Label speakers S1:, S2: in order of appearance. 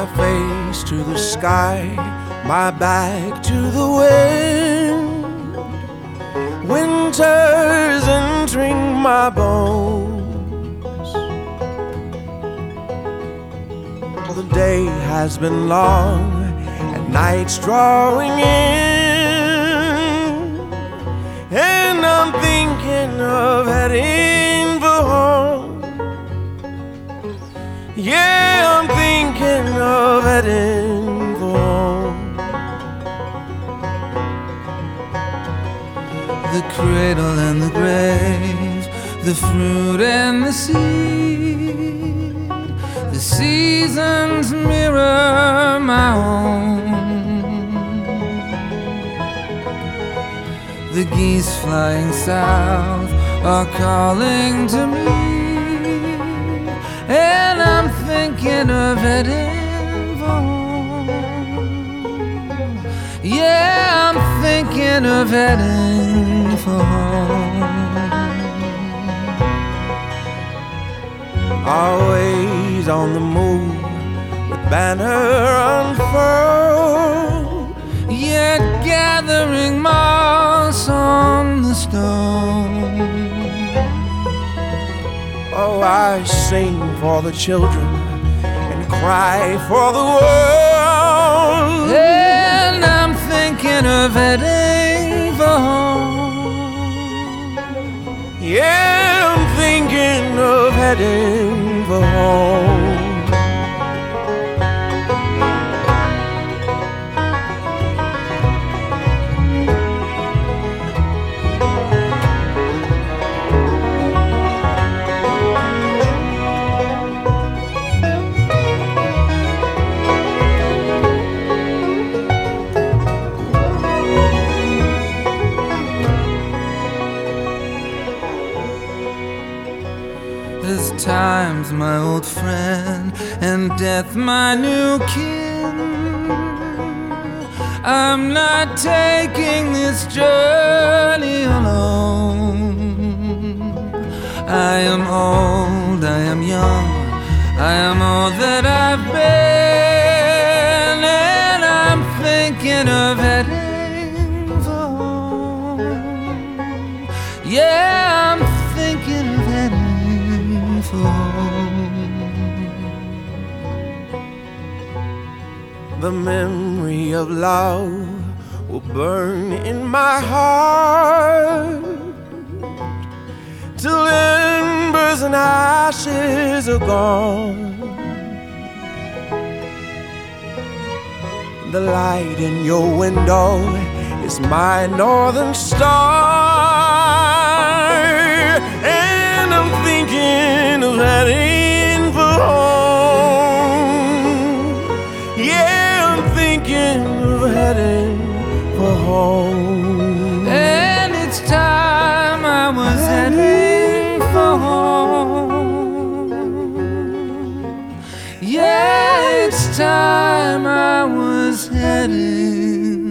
S1: my face to the sky, my back to the wind. Winter's entering my bones. The day has been long and night's drawing in, and I'm thinking of heading for home. Yeah, I'm thinking of heading for home.
S2: The cradle and the grave, the fruit and the seed, the seasons mirror my own. The geese flying south are calling to me, and I'm thinking of heading for home. Yeah, I'm thinking of heading for home.
S1: Always on the move with banner unfurled.
S2: Yeah, gathering moss on the stone.
S1: Oh, I sing for the children and cry for the world.
S2: And I'm thinking of heading for home.
S1: Yeah, I'm thinking of heading for home.
S2: As time's my old friend and death my new kin, I'm not taking this journey alone. I am old, I am young, I am all that I've been, and I'm thinking of heading for home. Yeah, I'm thinking of heading.
S1: The memory of love will burn in my heart till embers and ashes are gone. The light in your window is my northern star, and I'm thinking of heading for home. Yeah, I'm thinking of heading for home.
S2: And it's time I was heading for home. Yeah, it's time I was heading